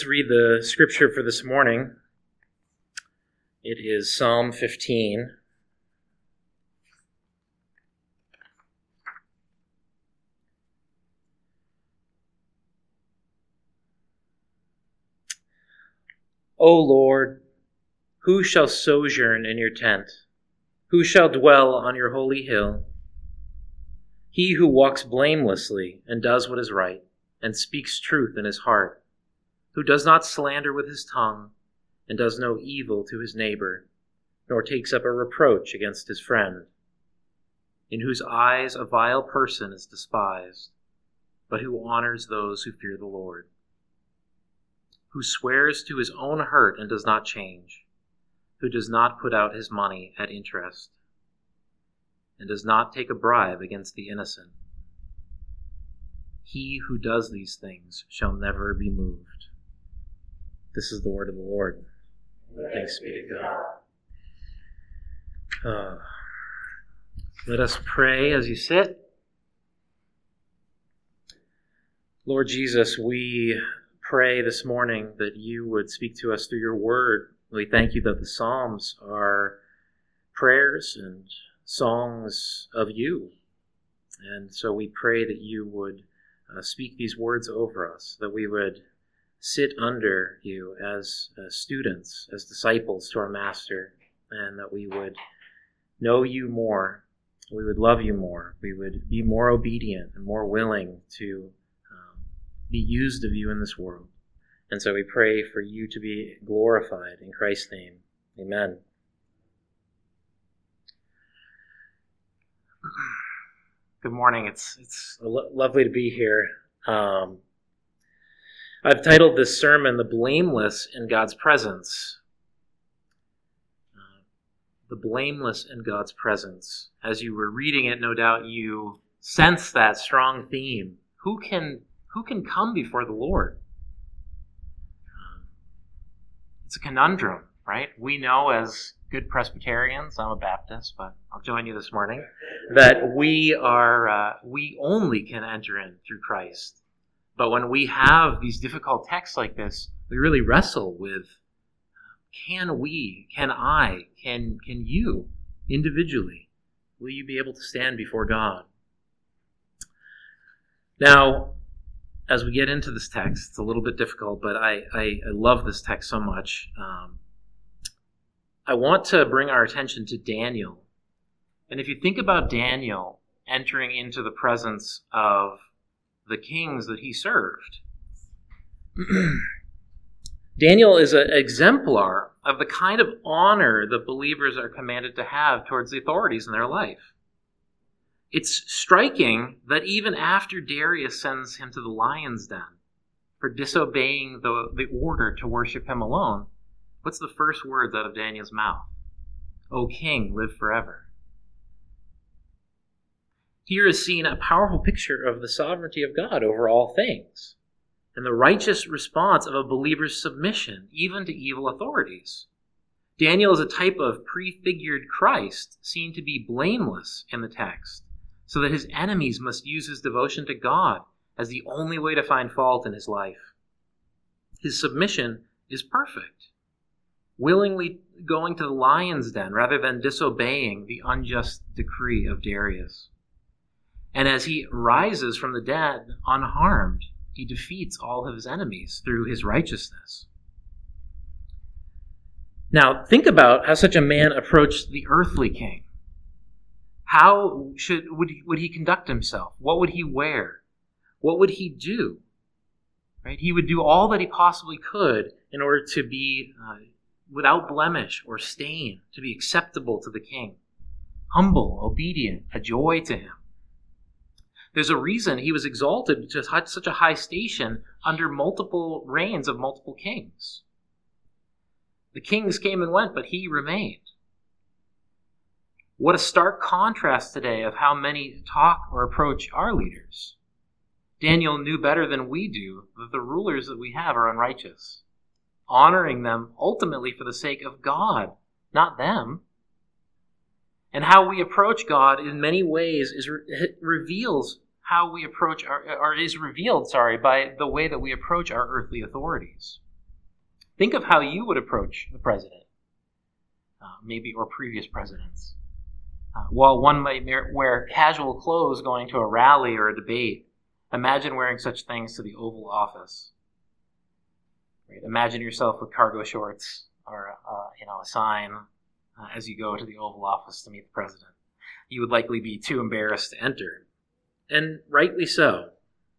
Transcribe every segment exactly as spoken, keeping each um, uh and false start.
Read the scripture for this morning. It is Psalm fifteen. O Lord, who shall sojourn in your tent? Who shall dwell on your holy hill? He who walks blamelessly and does what is right, and speaks truth in his heart, who does not slander with his tongue, and does no evil to his neighbor, nor takes up a reproach against his friend, in whose eyes a vile person is despised, but who honors those who fear the Lord, who swears to his own hurt and does not change, who does not put out his money at interest, and does not take a bribe against the innocent. He who does these things shall never be moved. This is the word of the Lord. Thanks be to God. Uh, let us pray as you sit. Lord Jesus, we pray this morning that you would speak to us through your word. We thank you that the Psalms are prayers and songs of you. And so we pray that you would uh, speak these words over us, that we would sit under you as uh, students, as disciples to our Master, and that we would know you more, we would love you more, we would be more obedient and more willing to um, be used of you in this world. And so we pray for you to be glorified in Christ's name. Amen. Good morning. It's it's lo- lovely to be here. Um, I've titled this sermon, The Blameless in God's Presence. Uh, the Blameless in God's Presence. As you were reading it, no doubt you sense that strong theme. Who can, who can come before the Lord? Uh, it's a conundrum, right? We know as good Presbyterians, I'm a Baptist, but I'll join you this morning, that we are, uh, we only can enter in through Christ. But when we have these difficult texts like this, we really wrestle with, can we, can I, can can you, individually, will you be able to stand before God? Now, as we get into this text, it's a little bit difficult, but I, I, I love this text so much. Um, I want to bring our attention to Daniel. And if you think about Daniel entering into the presence of the kings that he served, Daniel is an exemplar of the kind of honor that believers are commanded to have towards the authorities in their life. It's striking that even after Darius sends him to the lion's den for disobeying the, the order to worship him alone, what's the first words out of Daniel's mouth? O king, live forever. Here is seen a powerful picture of the sovereignty of God over all things, and the righteous response of a believer's submission, even to evil authorities. Daniel is a type of prefigured Christ, seen to be blameless in the text, so that his enemies must use his devotion to God as the only way to find fault in his life. His submission is perfect, willingly going to the lion's den rather than disobeying the unjust decree of Darius. And as he rises from the dead unharmed, he defeats all of his enemies through his righteousness. Now, think about how such a man approached the earthly king. How should would he, would he conduct himself? What would he wear? What would he do? Right? He would do all that he possibly could in order to be uh, without blemish or stain, to be acceptable to the king. Humble, obedient, a joy to him. There's a reason he was exalted to such a high station under multiple reigns of multiple kings. The kings came and went, but he remained. What a stark contrast today of how many talk or approach our leaders. Daniel knew better than we do that the rulers that we have are unrighteous, honoring them ultimately for the sake of God, not them. And how we approach God in many ways is re- reveals how we approach our, or is revealed, sorry, by the way that we approach our earthly authorities. Think of how you would approach the president, uh, maybe, or previous presidents. Uh, while one might wear casual clothes going to a rally or a debate, imagine wearing such things to the Oval Office. Right? Imagine yourself with cargo shorts or uh, you know a sign uh, as you go to the Oval Office to meet the president. You would likely be too embarrassed to enter, and rightly so.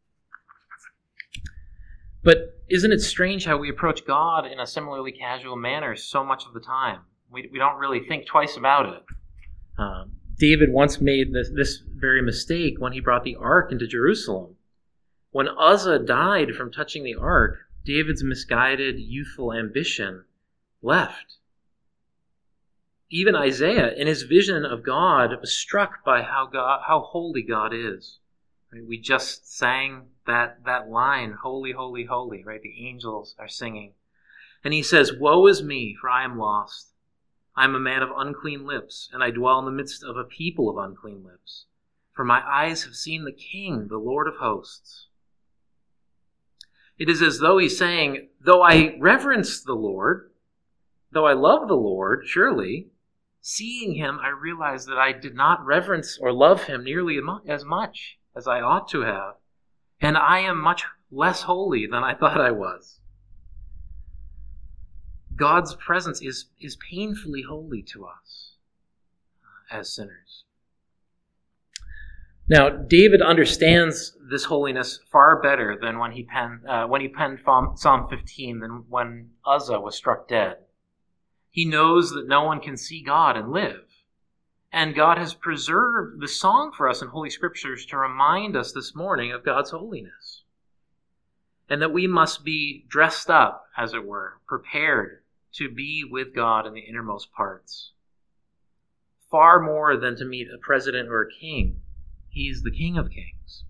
But isn't it strange how we approach God in a similarly casual manner so much of the time? We, we don't really think twice about it. Um, David once made this, this very mistake when he brought the ark into Jerusalem. When Uzzah died from touching the ark, David's misguided, youthful ambition left. Even Isaiah, in his vision of God, was struck by how God, how holy God is. Right? We just sang that, that line, holy, holy, holy, right? The angels are singing. And he says, "Woe is me, for I am lost. I am a man of unclean lips, and I dwell in the midst of a people of unclean lips. For my eyes have seen the King, the Lord of hosts." It is as though he's saying, though I reverence the Lord, though I love the Lord, surely, seeing him, I realize that I did not reverence or love him nearly as much as I ought to have. And I am much less holy than I thought I was. God's presence is, is painfully holy to us uh, as sinners. Now, David understands this holiness far better than when he penned, uh, when he penned Psalm fifteen, than when Uzzah was struck dead. He knows that no one can see God and live. And God has preserved the song for us in Holy Scriptures to remind us this morning of God's holiness. And that we must be dressed up, as it were, prepared to be with God in the innermost parts. Far more than to meet a president or a king. He's the King of Kings.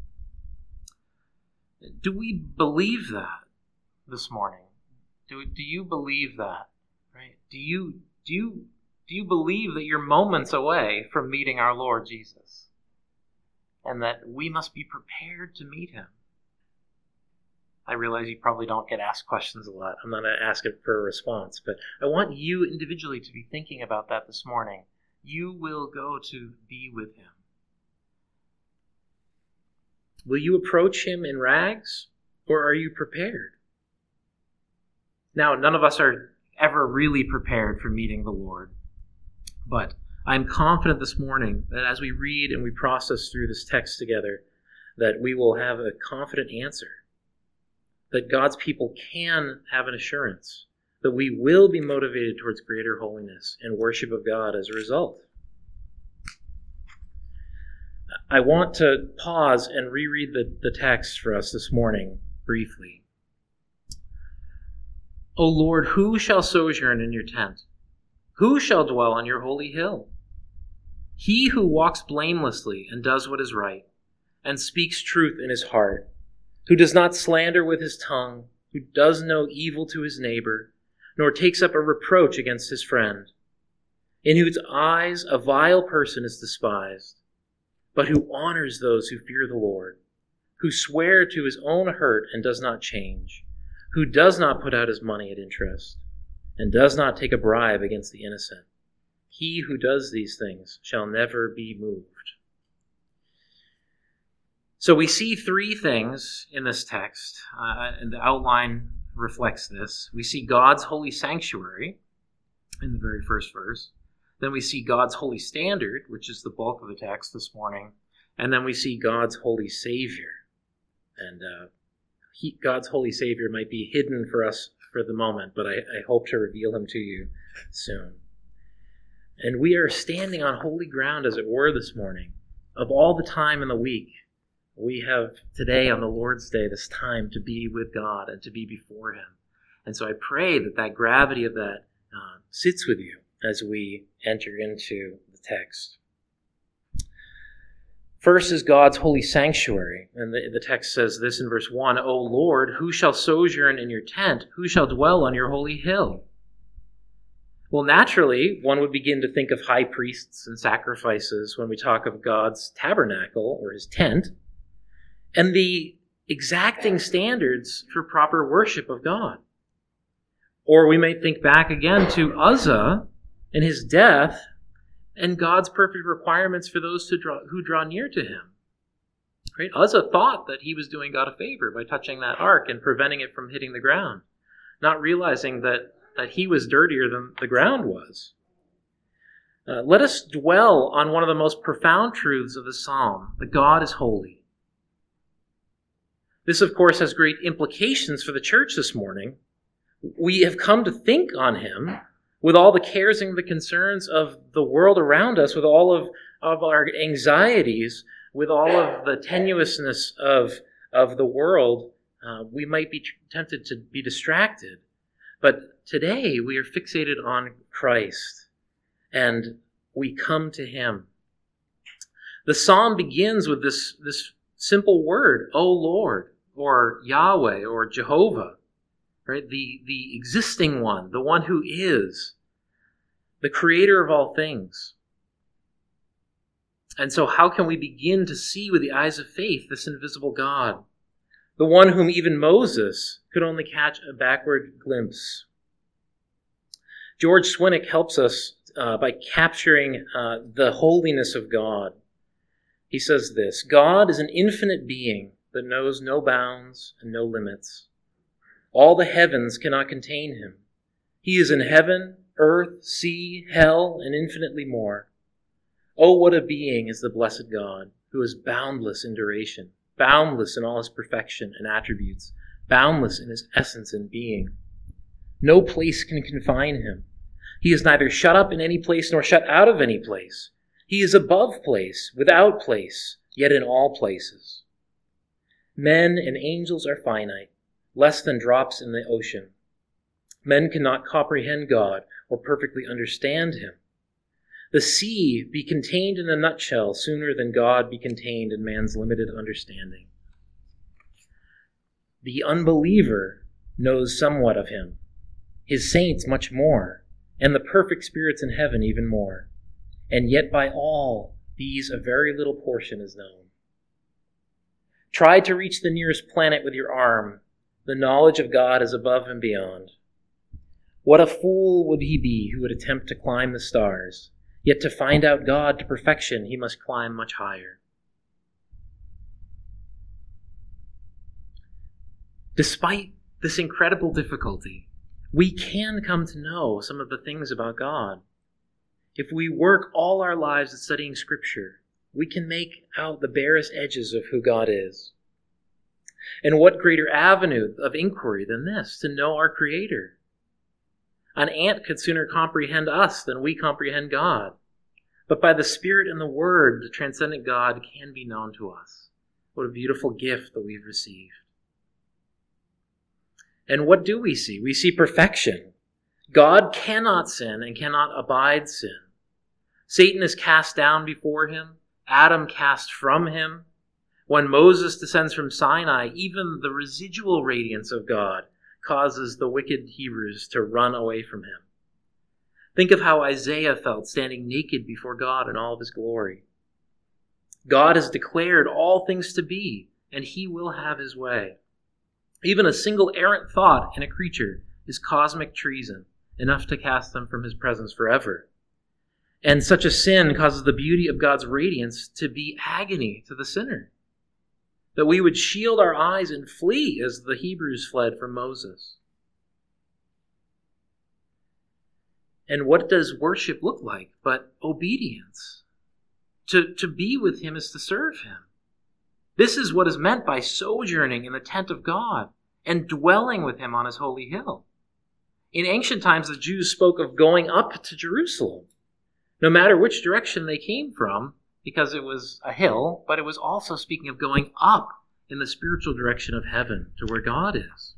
Do we believe that this morning? Do, do you believe that? Right? Do you do you do you believe that you're moments away from meeting our Lord Jesus? And that we must be prepared to meet him? I realize you probably don't get asked questions a lot. I'm not going to ask it for a response, but I want you individually to be thinking about that this morning. You will go to be with him. Will you approach him in rags, or are you prepared? Now, none of us are ever really prepared for meeting the Lord, but I'm confident this morning that as we read and we process through this text together, that we will have a confident answer, that God's people can have an assurance, that we will be motivated towards greater holiness and worship of God as a result. I want to pause and reread the, the text for us this morning briefly. O Lord, who shall sojourn in your tent? Who shall dwell on your holy hill? He who walks blamelessly and does what is right, and speaks truth in his heart, who does not slander with his tongue, who does no evil to his neighbor, nor takes up a reproach against his friend, in whose eyes a vile person is despised, but who honors those who fear the Lord, who swear to his own hurt and does not change, who does not put out his money at interest, and does not take a bribe against the innocent. He who does these things shall never be moved. So we see three things in this text, uh, and the outline reflects this. We see God's holy sanctuary in the very first verse. Then we see God's holy standard, which is the bulk of the text this morning. And then we see God's holy Savior. And uh, he, God's holy Savior might be hidden for us for the moment, but I, I hope to reveal him to you soon. And we are standing on holy ground, as it were, this morning. Of all the time in the week, we have today on the Lord's Day this time to be with God and to be before him. And so I pray that that gravity of that uh, sits with you as we enter into the text. First is God's holy sanctuary. And the, the text says this in verse one, O Lord, who shall sojourn in your tent? Who shall dwell on your holy hill? Well, naturally, one would begin to think of high priests and sacrifices when we talk of God's tabernacle or his tent, and the exacting standards for proper worship of God. Or we might think back again to Uzzah and his death and God's perfect requirements for those who draw, who draw near to him. Right? Uzzah thought that he was doing God a favor by touching that ark and preventing it from hitting the ground, not realizing that, that he was dirtier than the ground was. Uh, let us dwell on one of the most profound truths of the psalm, that God is holy. This, of course, has great implications for the church this morning. We have come to think on him with all the cares and the concerns of the world around us, with all of, of our anxieties, with all of the tenuousness of, of the world. Uh, we might be tempted to be distracted. But today we are fixated on Christ, and we come to him. The psalm begins with this, this simple word, O Lord, or Yahweh, or Jehovah, right? The, the existing one, the one who is, the creator of all things. And so how can we begin to see with the eyes of faith this invisible God, the one whom even Moses could only catch a backward glimpse? George Swinnock helps us uh, by capturing uh, the holiness of God. He says this: God is an infinite being that knows no bounds and no limits. All the heavens cannot contain him. He is in heaven, earth, sea, hell, and infinitely more. Oh, what a being is the blessed God, who is boundless in duration, boundless in all his perfection and attributes, boundless in his essence and being. No place can confine him. He is neither shut up in any place nor shut out of any place. He is above place, without place, yet in all places. Men and angels are finite, less than drops in the ocean. Men cannot comprehend God or perfectly understand him. The sea be contained in a nutshell sooner than God be contained in man's limited understanding. The unbeliever knows somewhat of him, his saints much more, and the perfect spirits in heaven even more. And yet by all these a very little portion is known. Try to reach the nearest planet with your arm. The knowledge of God is above and beyond. What a fool would he be who would attempt to climb the stars, yet to find out God to perfection he must climb much higher. Despite this incredible difficulty, we can come to know some of the things about God. If we work all our lives at studying Scripture, we can make out the barest edges of who God is. And what greater avenue of inquiry than this, to know our Creator? An ant could sooner comprehend us than we comprehend God. But by the Spirit and the Word, the transcendent God can be known to us. What a beautiful gift that we've received. And what do we see? We see perfection. God cannot sin and cannot abide sin. Satan is cast down before him. Adam cast from him. When Moses descends from Sinai, even the residual radiance of God causes the wicked Hebrews to run away from him. Think of how Isaiah felt standing naked before God in all of his glory. God has declared all things to be, and he will have his way. Even a single errant thought in a creature is cosmic treason, enough to cast them from his presence forever. And such a sin causes the beauty of God's radiance to be agony to the sinner, that we would shield our eyes and flee as the Hebrews fled from Moses. And what does worship look like but obedience? To, to be with him is to serve him. This is what is meant by sojourning in the tent of God and dwelling with him on his holy hill. In ancient times, the Jews spoke of going up to Jerusalem, no matter which direction they came from, because it was a hill, but it was also speaking of going up in the spiritual direction of heaven to where God is.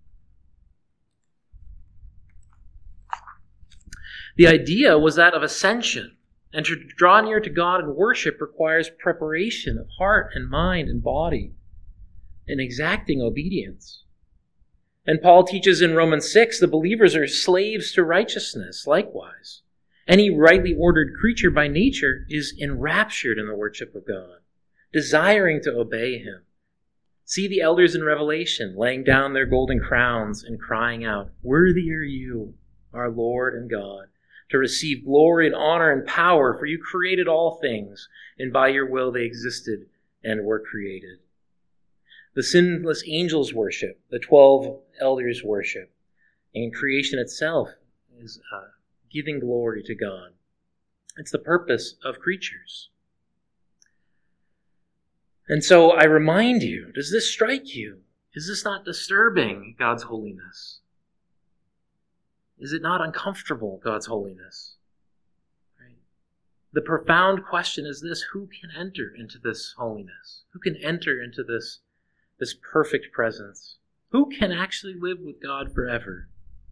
The idea was that of ascension, and to draw near to God in worship requires preparation of heart and mind and body, and exacting obedience. And Paul teaches in Romans six, the believers are slaves to righteousness likewise. Any rightly ordered creature by nature is enraptured in the worship of God, desiring to obey him. See the elders in Revelation laying down their golden crowns and crying out, "Worthy are you, our Lord and God, to receive glory and honor and power, for you created all things, and by your will they existed and were created." The sinless angels worship, the twelve elders worship, and creation itself is uh, giving glory to God. It's the purpose of creatures. And so I remind you, does this strike you? Is this not disturbing, God's holiness? Is it not uncomfortable, God's holiness? Right? The profound question is this: who can enter into this holiness? Who can enter into this, this perfect presence? Who can actually live with God forever?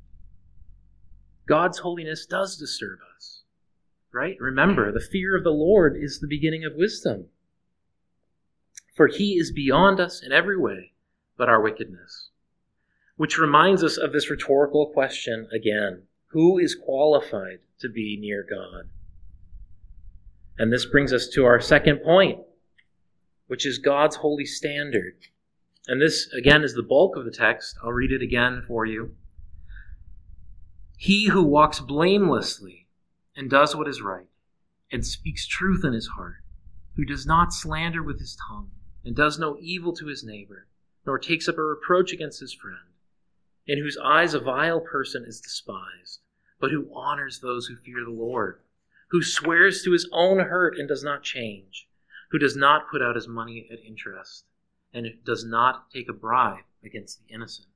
God's holiness does disturb us, right? Remember, the fear of the Lord is the beginning of wisdom. For he is beyond us in every way but our wickedness. Which reminds us of this rhetorical question again. Who is qualified to be near God? And this brings us to our second point, which is God's holy standard. And this, again, is the bulk of the text. I'll read it again for you. He who walks blamelessly and does what is right and speaks truth in his heart, who does not slander with his tongue and does no evil to his neighbor, nor takes up a reproach against his friend, in whose eyes a vile person is despised, but who honors those who fear the Lord, who swears to his own hurt and does not change, who does not put out his money at interest, and does not take a bribe against the innocent.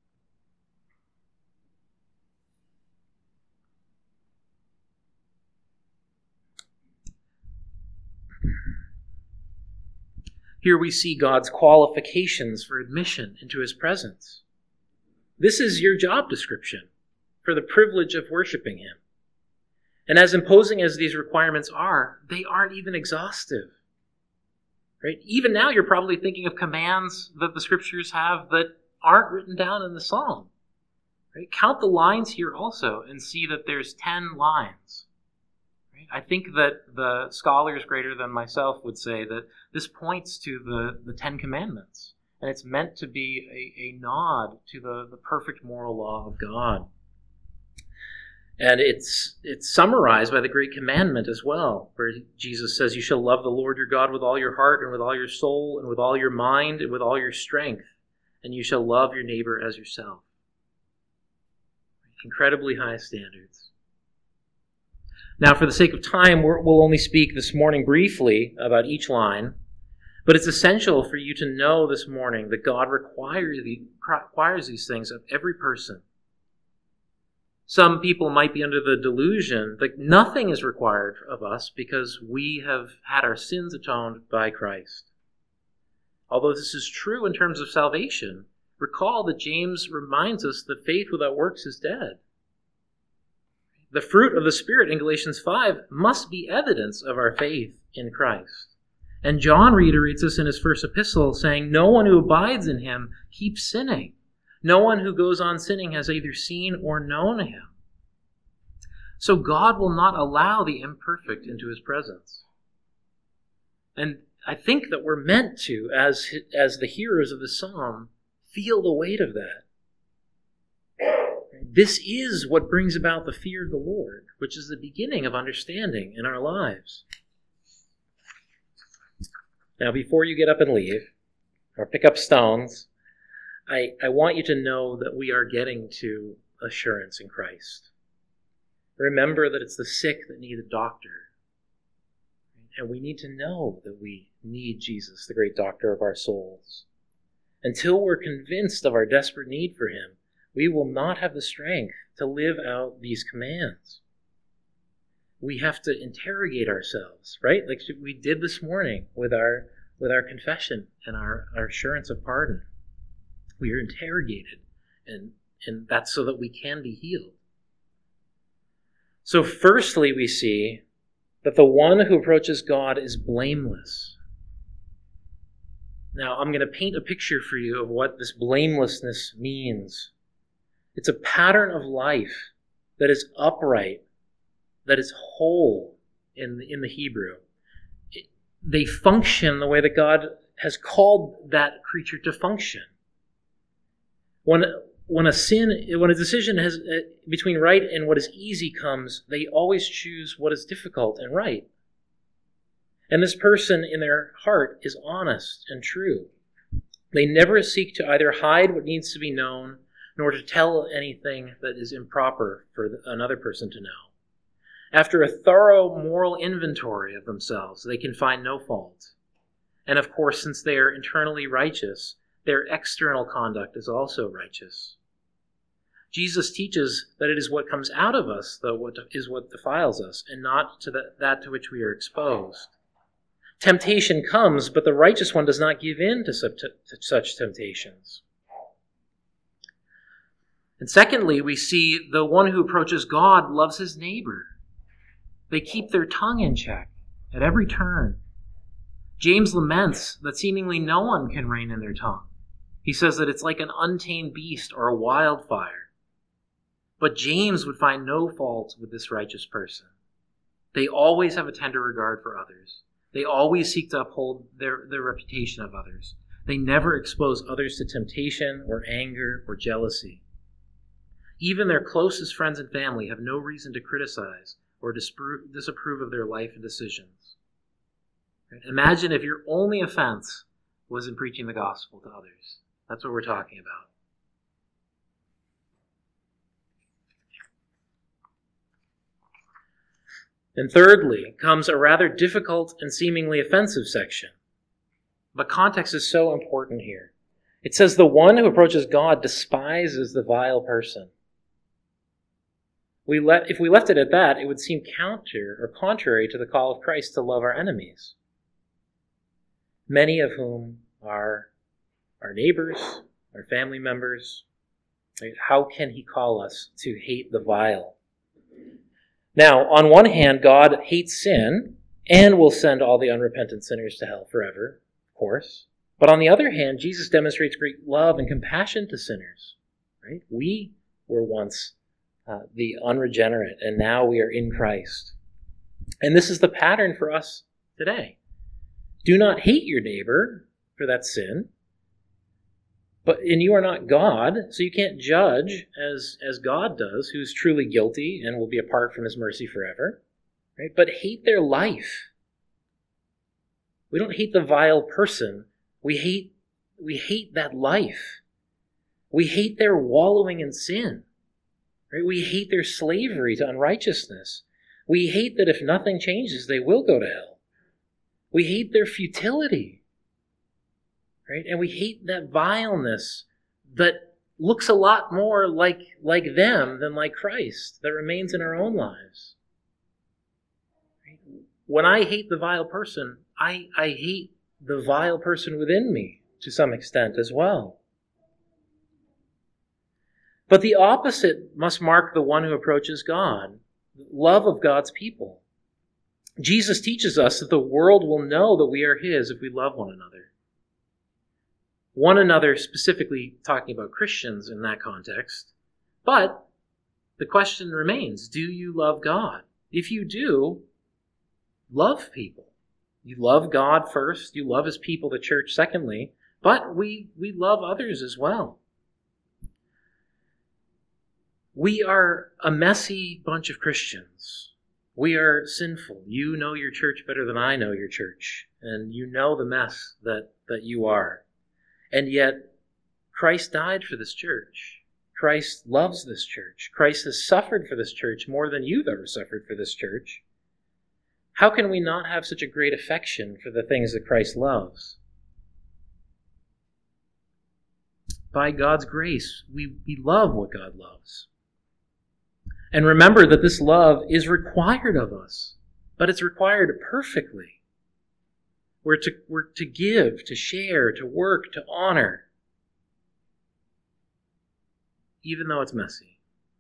Here we see God's qualifications for admission into his presence. This is your job description for the privilege of worshiping him. And as imposing as these requirements are, they aren't even exhaustive. Right? Even now you're probably thinking of commands that the scriptures have that aren't written down in the psalm. Right? Count the lines here also and see that there's ten lines. I think that the scholars greater than myself would say that this points to the, the Ten Commandments. And it's meant to be a, a nod to the, the perfect moral law of God. And it's it's summarized by the Great Commandment as well, where Jesus says, "You shall love the Lord your God with all your heart and with all your soul and with all your mind and with all your strength. And you shall love your neighbor as yourself." Incredibly high standards. Now, for the sake of time, we're, we'll only speak this morning briefly about each line, but it's essential for you to know this morning that God requires, the, requires these things of every person. Some people might be under the delusion that nothing is required of us because we have had our sins atoned by Christ. Although this is true in terms of salvation, recall that James reminds us that faith without works is dead. The fruit of the Spirit in Galatians five must be evidence of our faith in Christ. And John reiterates this in his first epistle, saying, "No one who abides in him keeps sinning. No one who goes on sinning has either seen or known him." So God will not allow the imperfect into his presence. And I think that we're meant to, as, as the hearers of the psalm, feel the weight of that. This is what brings about the fear of the Lord, which is the beginning of understanding in our lives. Now, before you get up and leave, or pick up stones, I, I want you to know that we are getting to assurance in Christ. Remember that it's the sick that need a doctor. And we need to know that we need Jesus, the great doctor of our souls. Until we're convinced of our desperate need for him, we will not have the strength to live out these commands. We have to interrogate ourselves, right? Like we did this morning with our with our confession and our, our assurance of pardon. We are interrogated, and, and that's so that we can be healed. So firstly, we see that the one who approaches God is blameless. Now, I'm going to paint a picture for you of what this blamelessness means. It's a pattern of life that is upright, that is whole in the, in the Hebrew. It, they function the way that God has called that creature to function. When when a sin, when a decision has uh, between right and what is easy comes, they always choose what is difficult and right. And this person in their heart is honest and true. They never seek to either hide what needs to be known, nor to tell anything that is improper for another person to know. After a thorough moral inventory of themselves, they can find no fault. And of course, since they are internally righteous, their external conduct is also righteous. Jesus teaches that it is what comes out of us, though, what is what defiles us, and not to the, that to which we are exposed. Temptation comes, but the righteous one does not give in to such temptations. And secondly, we see the one who approaches God loves his neighbor. They keep their tongue in check at every turn. James laments that seemingly no one can rein in their tongue. He says that it's like an untamed beast or a wildfire. But James would find no fault with this righteous person. They always have a tender regard for others. They always seek to uphold their, their reputation of others. They never expose others to temptation or anger or jealousy. Even their closest friends and family have no reason to criticize or disapprove, disapprove of their life and decisions. Imagine if your only offense was in preaching the gospel to others. That's what we're talking about. And thirdly comes a rather difficult and seemingly offensive section. But context is so important here. It says the one who approaches God despises the vile person. We let, if we left it at that, it would seem counter or contrary to the call of Christ to love our enemies, many of whom are our neighbors, our family members. Right? How can he call us to hate the vile? Now, on one hand, God hates sin and will send all the unrepentant sinners to hell forever, of course. But on the other hand, Jesus demonstrates great love and compassion to sinners. Right? We were once uh, the unregenerate, and now we are in Christ. And this is the pattern for us today. Do not hate your neighbor for that sin. But and you are not God, so you can't judge as, as God does, who's truly guilty and will be apart from his mercy forever. Right? But hate their life. We don't hate the vile person. We hate we hate that life. We hate their wallowing in sin. Right? We hate their slavery to unrighteousness. We hate that if nothing changes, they will go to hell. We hate their futility. Right? And we hate that vileness that looks a lot more like, like them than like Christ, that remains in our own lives. Right? When I hate the vile person, I, I hate the vile person within me to some extent as well. But the opposite must mark the one who approaches God, love of God's people. Jesus teaches us that the world will know that we are his if we love one another. One another, specifically talking about Christians in that context. But the question remains, do you love God? If you do, love people. You love God first, you love his people, the church secondly, but we, we love others as well. We are a messy bunch of Christians. We are sinful. You know your church better than I know your church, and you know the mess that, that you are. And yet, Christ died for this church. Christ loves this church. Christ has suffered for this church more than you've ever suffered for this church. How can we not have such a great affection for the things that Christ loves? By God's grace, we, we love what God loves. And remember that this love is required of us, but it's required perfectly. We're to, we're to give, to share, to work, to honor, even though it's messy.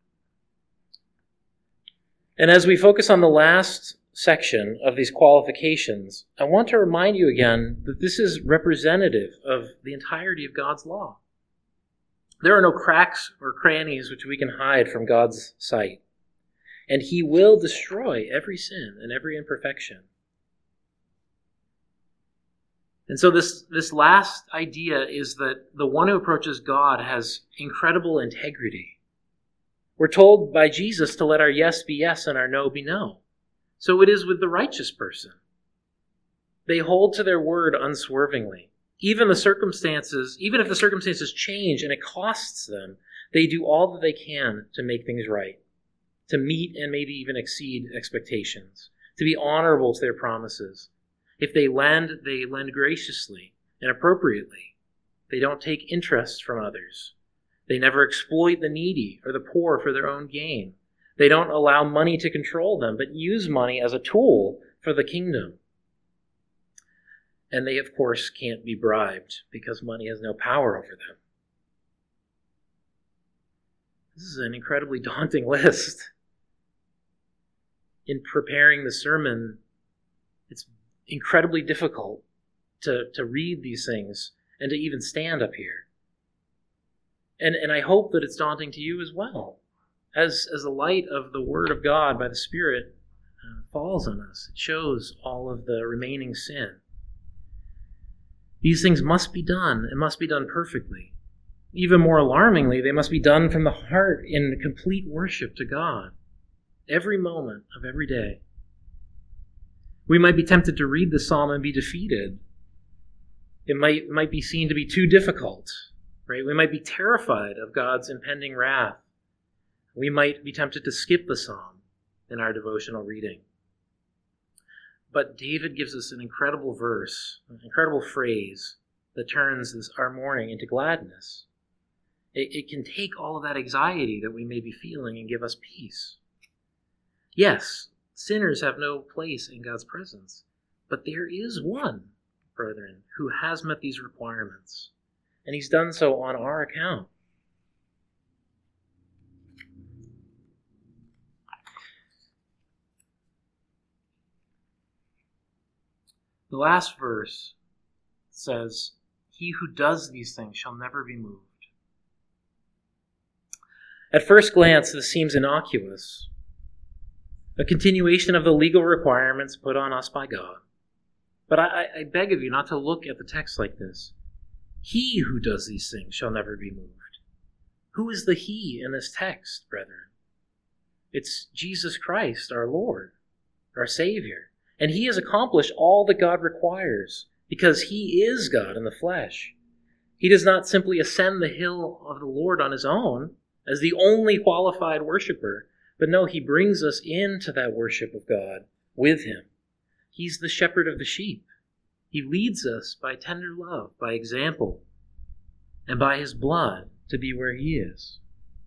And as we focus on the last section of these qualifications, I want to remind you again that this is representative of the entirety of God's law. There are no cracks or crannies which we can hide from God's sight. And he will destroy every sin and every imperfection. And so this, this last idea is that the one who approaches God has incredible integrity. We're told by Jesus to let our yes be yes and our no be no. So it is with the righteous person. They hold to their word unswervingly. Even the circumstances, even if the circumstances change and it costs them, they do all that they can to make things right, to meet and maybe even exceed expectations, to be honorable to their promises. If they lend, they lend graciously and appropriately. They don't take interest from others. They never exploit the needy or the poor for their own gain. They don't allow money to control them, but use money as a tool for the kingdom. And they, of course, can't be bribed because money has no power over them. This is an incredibly daunting list. In preparing the sermon, it's incredibly difficult to, to read these things and to even stand up here. And, and I hope that it's daunting to you as well. As, as the light of the Word of God by the Spirit uh, falls on us, it shows all of the remaining sin. These things must be done, and must be done perfectly. Even more alarmingly, they must be done from the heart in complete worship to God, every moment of every day. We might be tempted to read the psalm and be defeated. It might, it might be seen to be too difficult, right? We might be terrified of God's impending wrath. We might be tempted to skip the psalm in our devotional reading. But David gives us an incredible verse, an incredible phrase that turns this, our mourning into gladness. It, it can take all of that anxiety that we may be feeling and give us peace. Yes, sinners have no place in God's presence, but there is one, brethren, who has met these requirements, and he's done so on our account. The last verse says, "He who does these things shall never be moved." At first glance, this seems innocuous, a continuation of the legal requirements put on us by God. But I, I beg of you not to look at the text like this. He who does these things shall never be moved. Who is the he in this text, brethren? It's Jesus Christ, our Lord, our Savior. And he has accomplished all that God requires because he is God in the flesh. He does not simply ascend the hill of the Lord on his own as the only qualified worshiper, but no, he brings us into that worship of God with him. He's the shepherd of the sheep. He leads us by tender love, by example, and by his blood to be where he is.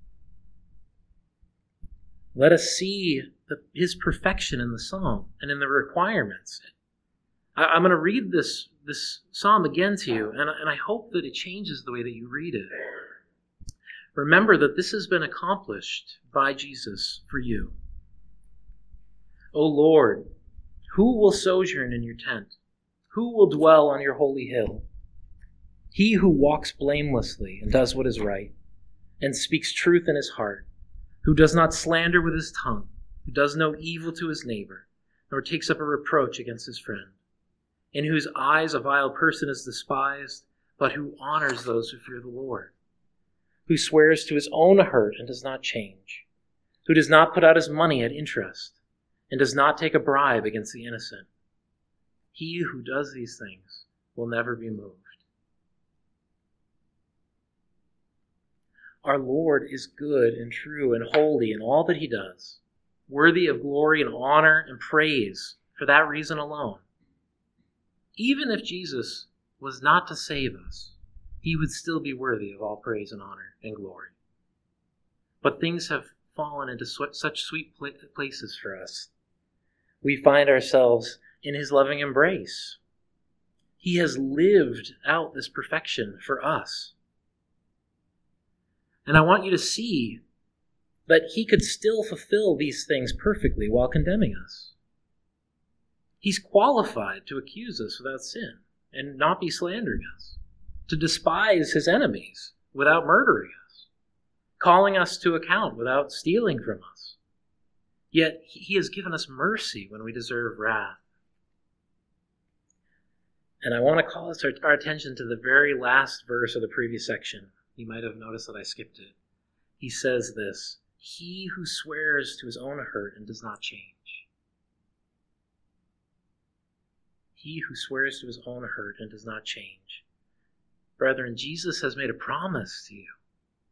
Let us see the, his perfection in the psalm and in the requirements. I, I'm going to read this, this psalm again to you, and, and I hope that it changes the way that you read it. Remember that this has been accomplished by Jesus for you. O Lord, who will sojourn in your tent? Who will dwell on your holy hill? He who walks blamelessly and does what is right, and speaks truth in his heart, who does not slander with his tongue, who does no evil to his neighbor, nor takes up a reproach against his friend, in whose eyes a vile person is despised, but who honors those who fear the Lord, who swears to his own hurt and does not change, who does not put out his money at interest, and does not take a bribe against the innocent. He who does these things will never be moved. Our Lord is good and true and holy in all that he does, worthy of glory and honor and praise for that reason alone. Even if Jesus was not to save us, he would still be worthy of all praise and honor and glory. But things have fallen into such sweet places for us. We find ourselves in his loving embrace. He has lived out this perfection for us. And I want you to see that he could still fulfill these things perfectly while condemning us. He's qualified to accuse us without sin and not be slandering us, to despise his enemies without murdering us, calling us to account without stealing from us. Yet he has given us mercy when we deserve wrath. And I want to call us our, our attention to the very last verse of the previous section. You might have noticed that I skipped it. He says this, "He who swears to his own hurt and does not change." He who swears to his own hurt and does not change. Brethren, Jesus has made a promise to you.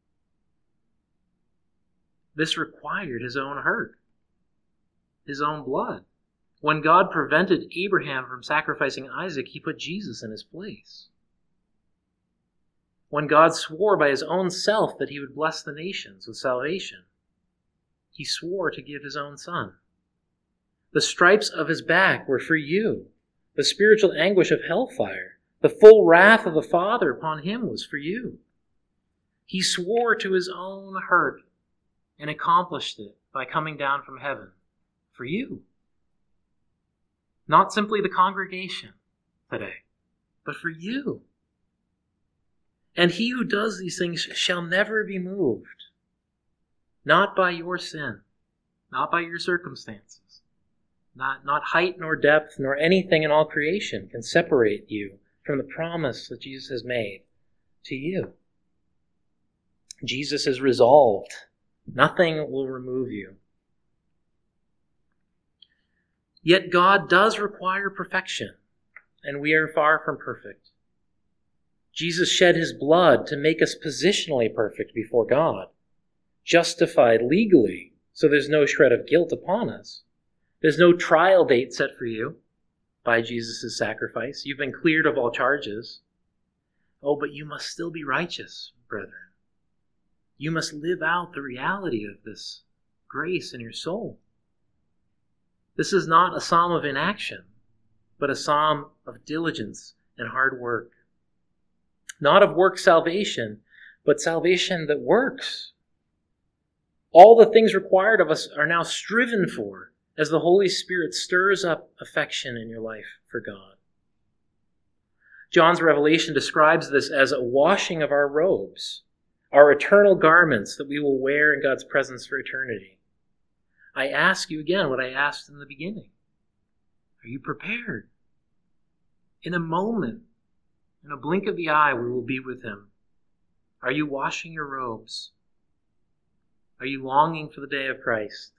This required his own hurt, his own blood. When God prevented Abraham from sacrificing Isaac, he put Jesus in his place. When God swore by his own self that he would bless the nations with salvation, he swore to give his own son. The stripes of his back were for you. The spiritual anguish of hellfire, the full wrath of the Father upon him was for you. He swore to his own hurt and accomplished it by coming down from heaven for you. Not simply the congregation today, but for you. And he who does these things shall never be moved, not by your sin, not by your circumstances, not, not height nor depth nor anything in all creation can separate you from the promise that Jesus has made to you. Jesus is resolved. Nothing will remove you. Yet God does require perfection, and we are far from perfect. Jesus shed his blood to make us positionally perfect before God, justified legally, so there's no shred of guilt upon us. There's no trial date set for you by Jesus' sacrifice. You've been cleared of all charges. Oh, but you must still be righteous, brethren. You must live out the reality of this grace in your soul. This is not a psalm of inaction, but a psalm of diligence and hard work. Not of work salvation, but salvation that works. All the things required of us are now striven for as the Holy Spirit stirs up affection in your life for God. John's revelation describes this as a washing of our robes, our eternal garments that we will wear in God's presence for eternity. I ask you again what I asked in the beginning. Are you prepared? In a moment, in a blink of the eye, we will be with him. Are you washing your robes? Are you longing for the day of Christ?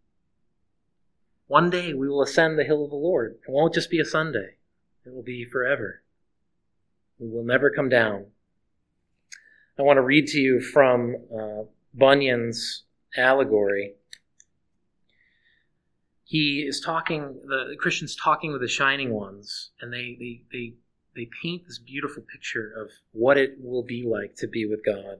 One day we will ascend the hill of the Lord. It won't just be a Sunday. It will be forever. We will never come down. I want to read to you from uh, Bunyan's allegory. He is talking, the, the Christian's talking with the shining ones, and they, they, they, they paint this beautiful picture of what it will be like to be with God.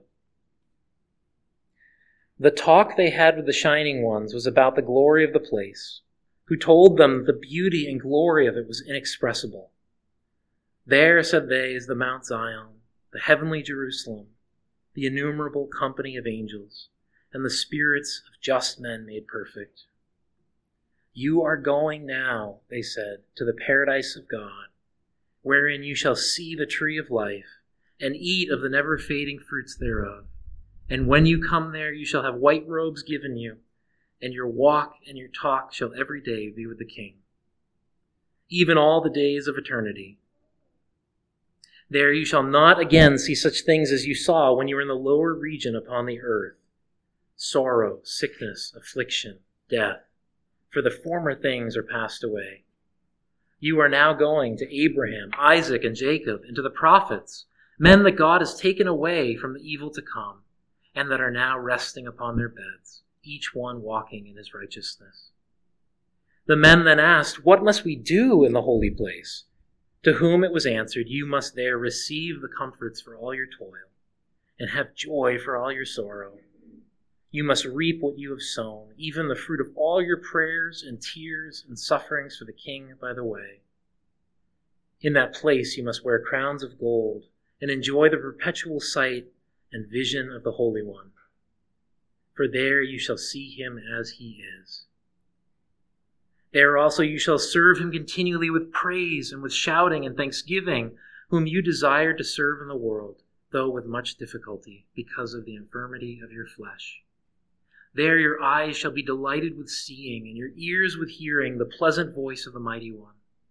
The talk they had with the shining ones was about the glory of the place, who told them the beauty and glory of it was inexpressible. There, said they, is the Mount Zion, the heavenly Jerusalem, the innumerable company of angels, and the spirits of just men made perfect. You are going now, they said, to the paradise of God, wherein you shall see the tree of life, and eat of the never-fading fruits thereof. And when you come there, you shall have white robes given you, and your walk and your talk shall every day be with the King, even all the days of eternity. There you shall not again see such things as you saw when you were in the lower region upon the earth, sorrow, sickness, affliction, death, for the former things are passed away. You are now going to Abraham, Isaac, and Jacob, and to the prophets, men that God has taken away from the evil to come, and that are now resting upon their beds, each one walking in his righteousness. The men then asked, what must we do in the holy place? To whom it was answered, you must there receive the comforts for all your toil, and have joy for all your sorrow. You must reap what you have sown, even the fruit of all your prayers and tears and sufferings for the King by the way. In that place you must wear crowns of gold, and enjoy the perpetual sight and vision of the Holy One. For there you shall see him as he is. There also you shall serve him continually with praise and with shouting and thanksgiving, whom you desired to serve in the world, though with much difficulty, because of the infirmity of your flesh. There your eyes shall be delighted with seeing, and your ears with hearing the pleasant voice of the Mighty One.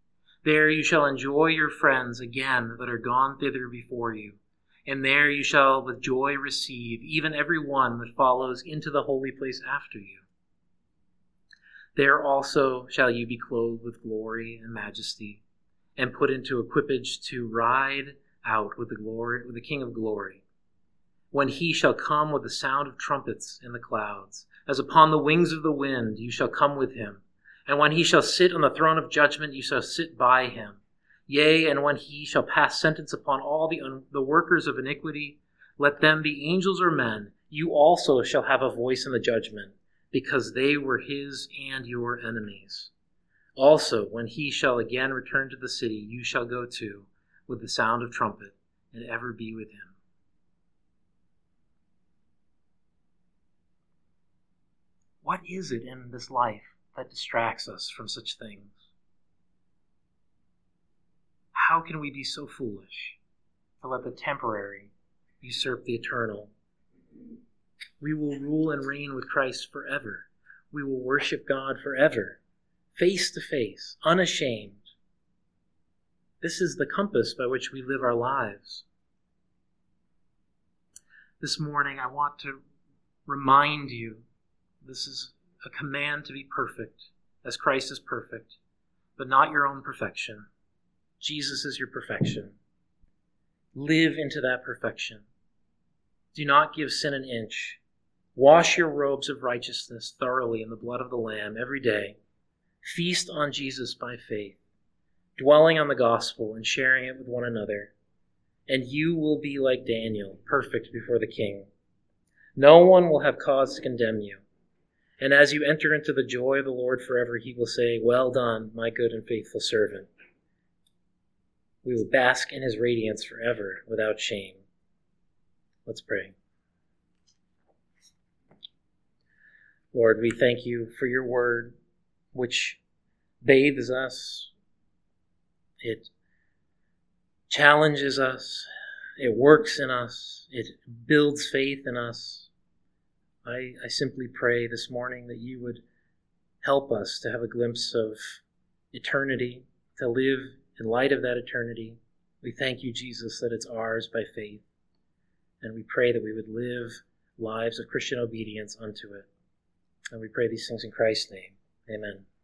There you shall enjoy your friends again that are gone thither before you, and there you shall with joy receive even every one that follows into the holy place after you. There also shall you be clothed with glory and majesty, and put into equipage to ride out with the glory with the King of glory, when he shall come with the sound of trumpets in the clouds. As upon the wings of the wind you shall come with him. And when he shall sit on the throne of judgment, you shall sit by him. Yea, and when he shall pass sentence upon all the, un- the workers of iniquity, let them be angels or men, you also shall have a voice in the judgment, because they were his and your enemies. Also, when he shall again return to the city, you shall go to with the sound of trumpet, and ever be with him. What is it in this life that distracts us from such things? How can we be so foolish to let the temporary usurp the eternal? We will rule and reign with Christ forever. We will worship God forever, face to face, unashamed. This is the compass by which we live our lives. This morning, I want to remind you, this is a command to be perfect, as Christ is perfect, but not your own perfection. Jesus is your perfection. Live into that perfection. Do not give sin an inch. Wash your robes of righteousness thoroughly in the blood of the Lamb every day. Feast on Jesus by faith, dwelling on the gospel and sharing it with one another. And you will be like Daniel, perfect before the King. No one will have cause to condemn you. And as you enter into the joy of the Lord forever, he will say, "Well done, my good and faithful servant." We will bask in his radiance forever without shame. Let's pray. Lord, we thank you for your word, which bathes us. It challenges us. It works in us. It builds faith in us. I, I simply pray this morning that you would help us to have a glimpse of eternity, to live in light of that eternity. We thank you, Jesus, that it's ours by faith. And we pray that we would live lives of Christian obedience unto it. And we pray these things in Christ's name. Amen.